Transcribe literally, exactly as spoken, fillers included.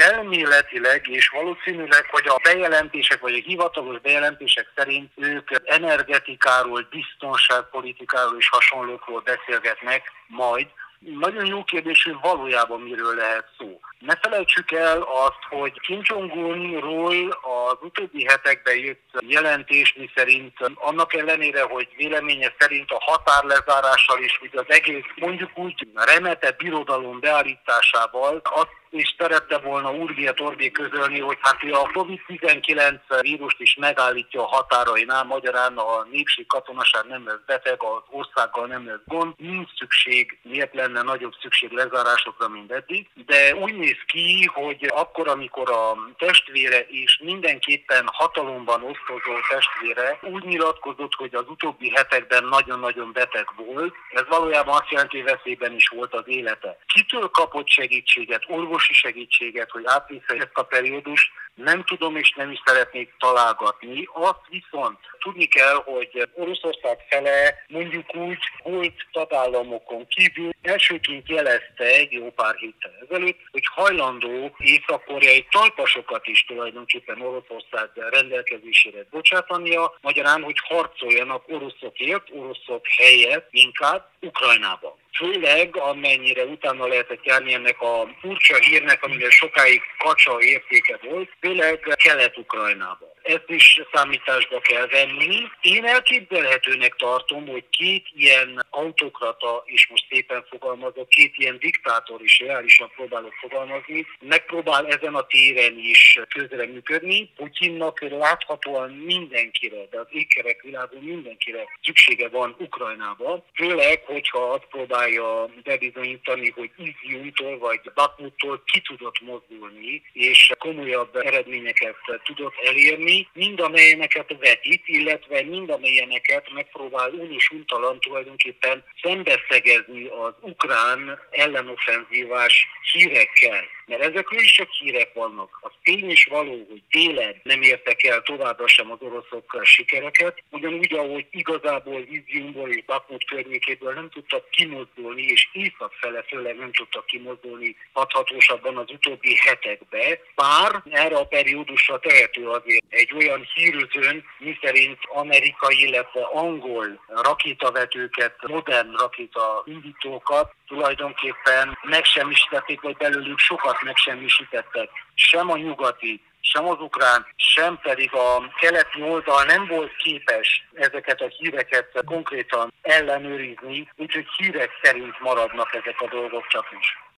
elméletileg és valószínűleg, hogy a bejelentések vagy a hivatalos bejelentések szerint ők energetikáról, biztonságpolitikáról és hasonlókról beszélgetnek majd. Nagyon jó kérdés, hogy valójában miről lehet szó. Ne felejtsük el azt, hogy Kim Jong-unról az utóbbi hetekben jött jelentés, miszerint annak ellenére, hogy véleménye szerint a határlezárással és az egész mondjuk úgy remete birodalom beállításával azt és szerette volna urbi et orbi közölni, hogy hát a kovid tizenkilenc vírust is megállítja a határainál, magyarán a népség katonaság nem lesz beteg, az országgal nem lesz gond, nincs szükség, miért lenne nagyobb szükség lezárásokra, mint eddig, de úgy néz ki, hogy akkor, amikor a testvére és mindenképpen hatalomban osztozó testvére úgy nyilatkozott, hogy az utóbbi hetekben nagyon-nagyon beteg volt, ez valójában azt jelenti, hogy veszélyben is volt az élete. Kitől kapott segítséget, orvosi segítséget, hogy átvisze ezt a periódust, nem tudom és nem is szeretnék találgatni. Azt viszont tudni kell, hogy Oroszország fele mondjuk úgy volt tagállamokon kívül elsőként jelezte egy jó pár héttel ezelőtt, hogy hajlandó észak-koreai talpasokat is tulajdonképpen Oroszország rendelkezésére bocsátania, magyarán, hogy harcoljanak oroszokért, oroszok helyett inkább Ukrajnában. Főleg, amennyire utána lehetett járni ennek a furcsa hírnek, amire sokáig kacsa értéke volt, főleg Kelet-Ukrajnában. Ezt is számításba kell venni. Én elképzelhetőnek tartom, hogy két ilyen autokrata, és most szépen fogalmazok, két ilyen diktátor is reálisan próbálok fogalmazni, megpróbál ezen a téren is közreműködni. Putyinnak láthatóan mindenkire, de az ékkerek világon mindenkire szüksége van Ukrajnába. Főleg, hogyha azt próbálja bebizonyítani, hogy Izjumtól vagy Bakmuttól ki tudott mozdulni, és komolyabb eredményeket tudott elérni, mind amelyeneket vetít, illetve mind amelyeneket megpróbál unisuntalan tulajdonképpen szembeszegezni az ukrán ellenoffenzívás hírekkel. Mert ezekről is csak hírek vannak. Az tény is való, hogy délen nem értek el továbbra sem az oroszok sikereket, ugyanúgy, ahogy igazából Izjumból és Bakmut környékéből nem tudtak kimozdulni, és észak fele főleg nem tudtak kimozdulni hathatósabban az utóbbi hetekbe, bár erre a periódusra tehető azért egy olyan hírüzőn, miszerint amerikai, illetve angol rakétavetőket, modern rakétaindítókat tulajdonképpen megsemmisítették, vagy belőlük sokat megsemmisítettek. Sem a nyugati, sem az ukrán, sem pedig a keleti oldal nem volt képes ezeket a híreket konkrétan ellenőrizni, úgyhogy hírek szerint maradnak ezek a dolgok csak is.